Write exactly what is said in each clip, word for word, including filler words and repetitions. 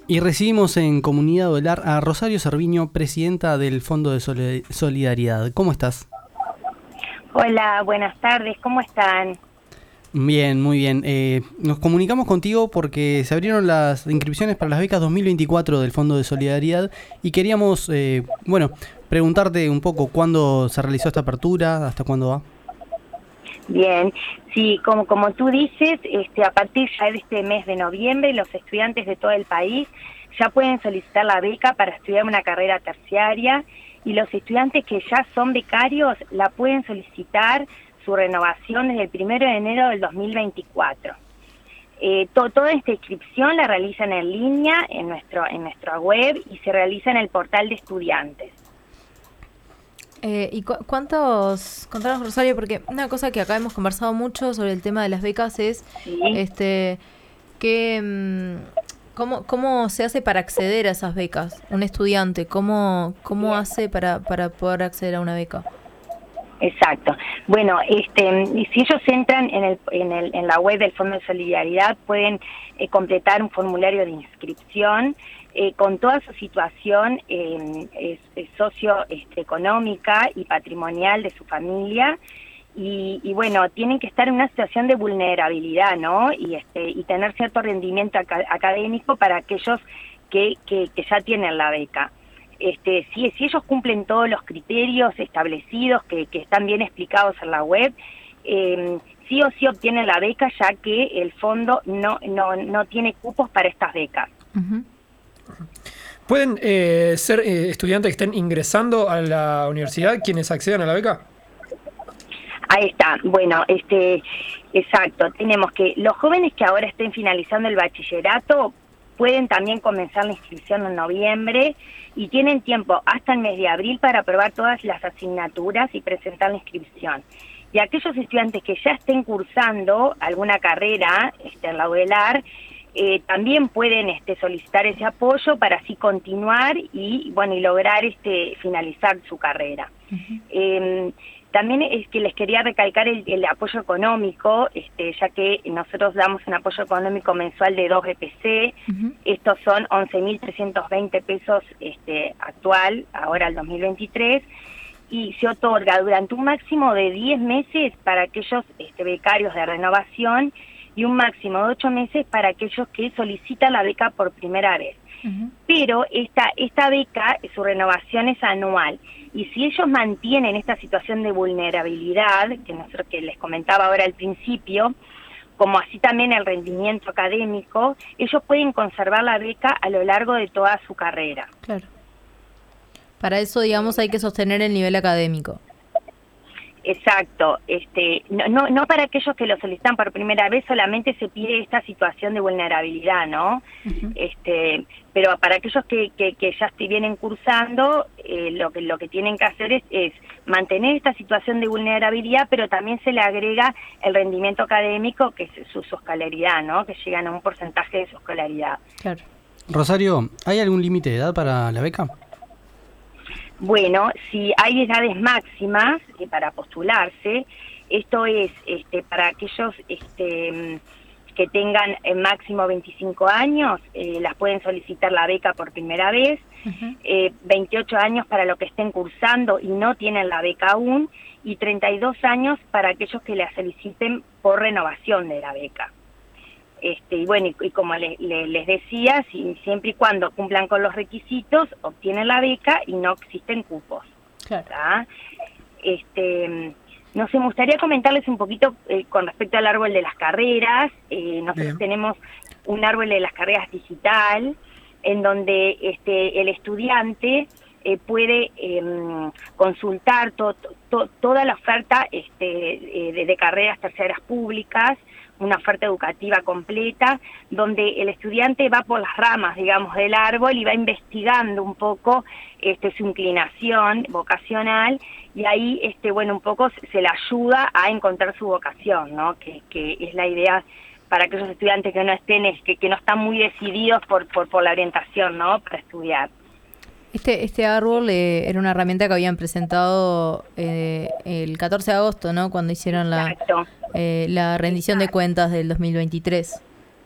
Y recibimos en Comunidad Olar a Rosario Cerviño, presidenta del Fondo de Solidaridad. ¿Cómo estás? Hola, buenas tardes, ¿cómo están? Bien, muy bien. Eh, nos comunicamos contigo porque se abrieron las inscripciones para las becas dos mil veinticuatro del Fondo de Solidaridad y queríamos, eh, bueno, preguntarte un poco cuándo se realizó esta apertura, hasta cuándo va. Bien, sí, como, como tú dices, este, a partir ya de este mes de noviembre, los estudiantes de todo el país ya pueden solicitar la beca para estudiar una carrera terciaria y los estudiantes que ya son becarios la pueden solicitar su renovación desde el primero de enero del dos mil veinticuatro. Eh, to, toda esta inscripción la realizan en línea en, nuestro, en nuestra web y se realiza en el portal de estudiantes. Eh, ¿Y cu- cuántos, contanos, Rosario? Porque una cosa que acá hemos conversado mucho sobre el tema de las becas es ¿Sí? este que mm, cómo, cómo se hace para acceder a esas becas, un estudiante, cómo, cómo hace para, para poder acceder a una beca. Exacto. Bueno, este, si ellos entran en, el, en, el, en la web del Fondo de Solidaridad, pueden eh, completar un formulario de inscripción eh, con toda su situación eh, es, es socioeconómica y patrimonial de su familia. Y, y bueno, tienen que estar en una situación de vulnerabilidad, ¿no? Y, este, y tener cierto rendimiento aca- académico para aquellos que, que, que ya tienen la beca. Este, si, si ellos cumplen todos los criterios establecidos que, que están bien explicados en la web, eh, sí o sí obtienen la beca, ya que el fondo no, no, no tiene cupos para estas becas. Uh-huh. ¿Pueden eh, ser eh, estudiantes que estén ingresando a la universidad quienes accedan a la beca? Ahí está, bueno, este, exacto, tenemos que los jóvenes que ahora estén finalizando el bachillerato pueden también comenzar la inscripción en noviembre y tienen tiempo hasta el mes de abril para aprobar todas las asignaturas y presentar la inscripción. Y aquellos estudiantes que ya estén cursando alguna carrera este, en la UDELAR, eh, también pueden este, solicitar ese apoyo para así continuar y, bueno, y lograr este, finalizar su carrera. Uh-huh. Eh, También es que les quería recalcar el, el apoyo económico, este, ya que nosotros damos un apoyo económico mensual de dos B P C, uh-huh. Estos son once mil trescientos veinte pesos este, actual, ahora el dos mil veintitrés, y se otorga durante un máximo de diez meses para aquellos este, becarios de renovación y un máximo de ocho meses para aquellos que solicitan la beca por primera vez. Uh-huh. Pero esta, esta beca, su renovación es anual, y si ellos mantienen esta situación de vulnerabilidad, que nosotros que les comentaba ahora al principio, como así también el rendimiento académico, ellos pueden conservar la beca a lo largo de toda su carrera. Claro. Para eso, digamos, hay que sostener el nivel académico. Exacto, este, no, no, no para aquellos que lo solicitan por primera vez solamente se pide esta situación de vulnerabilidad, ¿no? Uh-huh. Este, pero para aquellos que, que, que ya vienen cursando, eh, lo que lo que tienen que hacer es, es mantener esta situación de vulnerabilidad, pero también se le agrega el rendimiento académico, que es su, su escolaridad, ¿no? Que llegan a un porcentaje de su escolaridad. Claro. Rosario, ¿hay algún límite de edad para la beca? Bueno, si hay edades máximas eh, para postularse, esto es este, para aquellos este, que tengan eh, máximo veinticinco años, eh, las pueden solicitar la beca por primera vez, uh-huh. eh, veintiocho años para los que estén cursando y no tienen la beca aún, y treinta y dos años para aquellos que la soliciten por renovación de la beca. Este, y bueno, y, y como le, le, les decía, si, siempre y cuando cumplan con los requisitos, obtienen la beca y no existen cupos. Claro. ¿Tá? Este, no sé, me gustaría comentarles un poquito eh, con respecto al árbol de las carreras. Eh, nosotros Bien. tenemos un árbol de las carreras digital, en donde este, el estudiante eh, puede eh, consultar to, to, toda la oferta este, eh, de, de carreras terciarias públicas, una oferta educativa completa, donde el estudiante va por las ramas, digamos, del árbol y va investigando un poco este, su inclinación vocacional, y ahí, este, bueno, un poco se le ayuda a encontrar su vocación, ¿no? Que, que es la idea para aquellos estudiantes que no estén, que, que no están muy decididos por, por, por la orientación, ¿no? Para estudiar. Este este árbol eh, era una herramienta que habían presentado eh, el catorce de agosto, ¿no? Cuando hicieron la, eh, la rendición Exacto. de cuentas del dos mil veintitrés.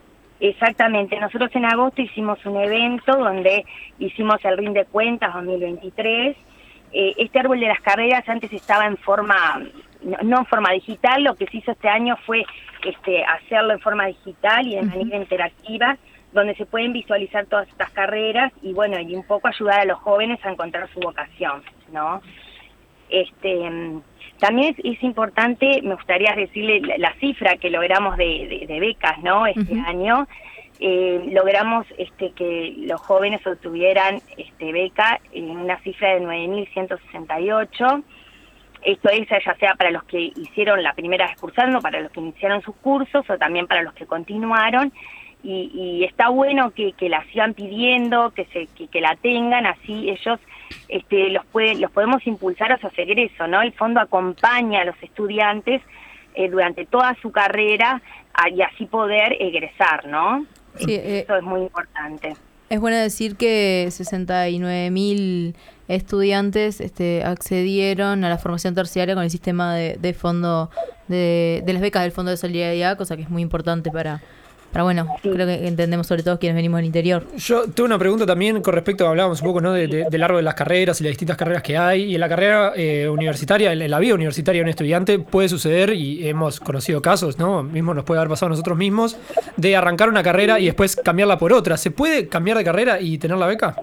Exactamente, nosotros en agosto hicimos un evento donde hicimos el Rinde Cuentas dos mil veintitrés. Eh, este árbol de las carreras antes estaba en forma, no, no en forma digital, lo que se hizo este año fue este, hacerlo en forma digital y de manera uh-huh. interactiva, donde se pueden visualizar todas estas carreras y bueno, y un poco ayudar a los jóvenes a encontrar su vocación, ¿no? Este, también es, es importante, me gustaría decirle la, la cifra que logramos de, de, de becas, ¿no? Este uh-huh. año, eh, logramos este, que los jóvenes obtuvieran este, beca en una cifra de nueve mil ciento sesenta y ocho. Esto es ya sea para los que hicieron la primera vez cursando, para los que iniciaron sus cursos o también para los que continuaron. Y, y está bueno que, que la sigan pidiendo, que se que, que la tengan, así ellos este, los puede, los podemos impulsar a su egreso, ¿no? El fondo acompaña a los estudiantes eh, durante toda su carrera a, y así poder egresar, ¿no? Sí, eh, Eso es muy importante. Es bueno decir que sesenta y nueve mil estudiantes este, accedieron a la formación terciaria con el sistema de, de fondo de, de las becas del Fondo de Solidaridad, cosa que es muy importante para... Pero bueno, sí. creo que entendemos sobre todo quienes venimos del interior. Yo tengo una pregunta también con respecto, hablábamos un poco, ¿no? de, de, del árbol de las carreras y las distintas carreras que hay. Y en la carrera eh, universitaria, en la vida universitaria de un estudiante puede suceder, y hemos conocido casos, ¿no? Mismo nos puede haber pasado a nosotros mismos, de arrancar una carrera y después cambiarla por otra. ¿Se puede cambiar de carrera y tener la beca?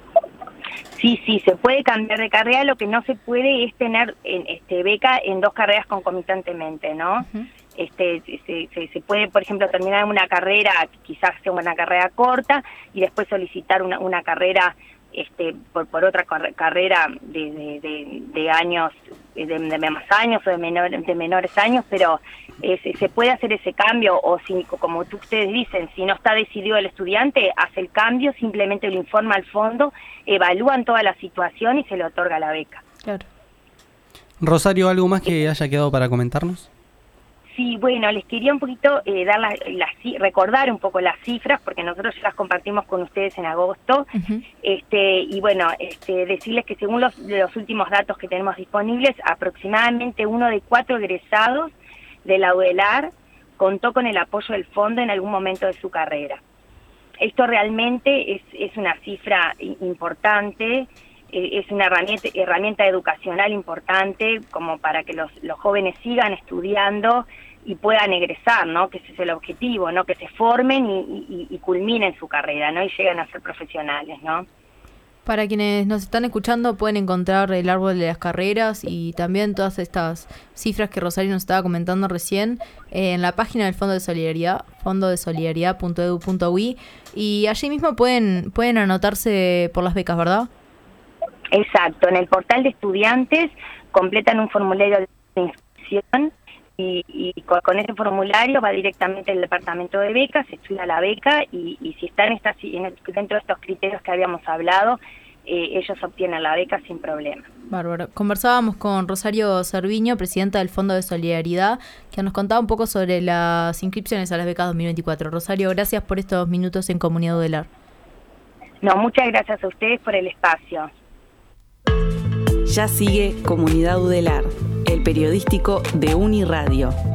Sí, sí, se puede cambiar de carrera. Lo que no se puede es tener en, este, beca en dos carreras concomitantemente, ¿no? Uh-huh. Este, se, se, se puede, por ejemplo, terminar una carrera, quizás sea una carrera corta, y después solicitar una, una carrera este, por, por otra car- carrera de, de, de, de años, de, de más años o de, menor, de menores años, pero eh, se, se puede hacer ese cambio, o si, como ustedes dicen, si no está decidido el estudiante, hace el cambio, simplemente lo informa al fondo, evalúan toda la situación y se le otorga la beca. Claro. Rosario, ¿algo más que haya quedado para comentarnos? Sí, bueno, les quería un poquito eh, dar la, la, recordar un poco las cifras, porque nosotros ya las compartimos con ustedes en agosto, uh-huh. este, y bueno, este, decirles que según los, los últimos datos que tenemos disponibles, aproximadamente uno de cuatro egresados de la UDELAR contó con el apoyo del fondo en algún momento de su carrera. Esto realmente es, es una cifra importante, eh, es una herramienta, herramienta educacional importante como para que los, los jóvenes sigan estudiando y puedan egresar, ¿no? Que ese es el objetivo, ¿no? Que se formen y, y, y culminen su carrera, ¿no? Y lleguen a ser profesionales, ¿no? Para quienes nos están escuchando, pueden encontrar el árbol de las carreras y también todas estas cifras que Rosario nos estaba comentando recién eh, en la página del Fondo de Solidaridad, fondo de solidaridad punto edu punto uy, y allí mismo pueden, pueden anotarse por las becas, ¿verdad? Exacto, en el portal de estudiantes completan un formulario de inscripción y, y con, con ese formulario va directamente al departamento de becas, se estudia la beca y, y si están estas, dentro de estos criterios que habíamos hablado, eh, ellos obtienen la beca sin problema. Bárbaro. Conversábamos con Rosario Cerviño, presidenta del Fondo de Solidaridad, que nos contaba un poco sobre las inscripciones a las becas dos mil veinticuatro. Rosario, gracias por estos minutos en Comunidad UDELAR. No, muchas gracias a ustedes por el espacio. Ya sigue Comunidad UDELAR, el periodístico de Uniradio.